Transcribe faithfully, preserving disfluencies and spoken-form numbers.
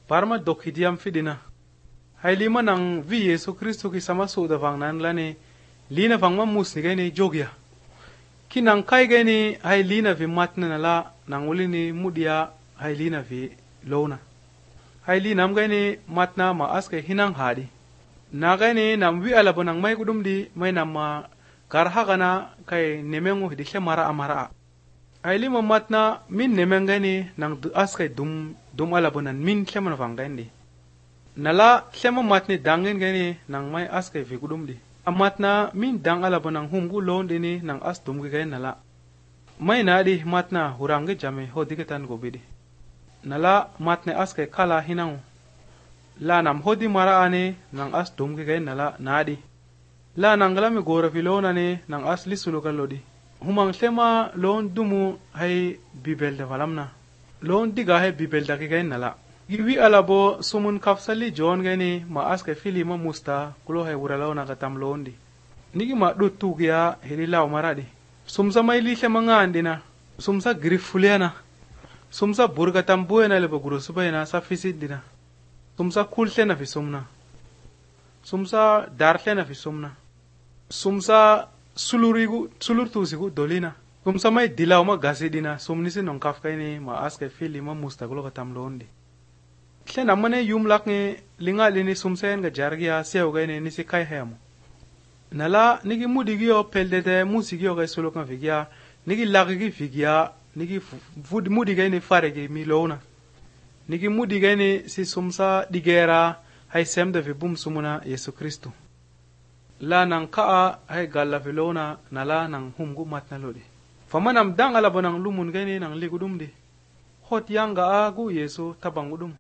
parma dokhidiam fidina hay lima nang vi Yesu Kristo ki sama suda vang nan lani lina vang ma musni gani jogya ki nang kai gani hay lina vi matna nala nang ulini mudia hay lina vi lona hay linam gani matna ma aske hinang hadi na gani nam wi ala bonang mai kudum di mai nam ma karha gana kai nemengu hidi mara amara hay lima matna min nemeng gani nang aske dum dum ala bonan min klemana vang gani nala klema matni dangin gani nang mai aske vi kudum di amatna min dang ala bonang humgu lon dini nang as dum gani nala mai na di matna hurangi jame hodiketan gobidi nala matne aske kala hinang la nam hodi mara ane nang as dum gani nala nadi la nangala mi gora filona ne nang as lisulu kalodi humang klema lon dumu hay bibel de valamna lon diga hay bibel da gani nala giwi alabo sumun kapsali John gani ma aske fili ma musta kulo hay wuralaw na katam londi nigi ma dutu gya helilaw maradi sumsa may li mga andina sumsa grifuliana sumsa burga tambuena lebo gurusubayna sa fisid dina sumsa kulte na fisumna sumsa dartle na fisumna sumsa sulurigu sulurtusigu dolina sumsa may dilaw ma gasidina sumnisi nong kafkayni ma aske fili ma musta kulo katam londi Tle namane yumlak nge linga lini sumsen ga jargia sew gane nisi kai hemu. Nala nigi mudigio peldete musigio ga sulok na vigia nigi lagigi vigia nigi mudigene farege milona. Nigi mudigene si sumsa digera hay semde vi bum sumuna Yesu Kristo. La nang kaa hay galla vilona nala nang humgu matna lodi. Famanam dang alabonang lumun gane nang ligudum di. Hot yanga agu Yesu tabangudum.